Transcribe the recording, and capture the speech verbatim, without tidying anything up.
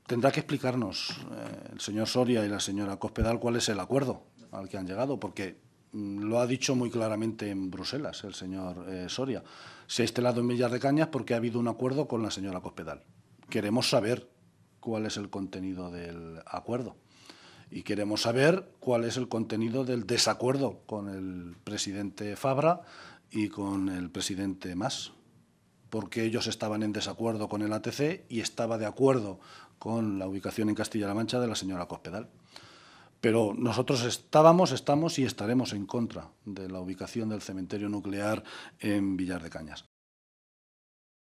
tendrá que explicarnos eh, el señor Soria y la señora Cospedal cuál es el acuerdo al que han llegado, porque mm, lo ha dicho muy claramente en Bruselas el señor eh, Soria. Se ha instalado en Villar de Cañas porque ha habido un acuerdo con la señora Cospedal. Queremos saber cuál es el contenido del acuerdo y queremos saber cuál es el contenido del desacuerdo con el presidente Fabra y con el presidente Mas, porque ellos estaban en desacuerdo con el A T C y estaba de acuerdo con la ubicación en Castilla-La Mancha de la señora Cospedal. Pero nosotros estábamos, estamos y estaremos en contra de la ubicación del cementerio nuclear en Villar de Cañas.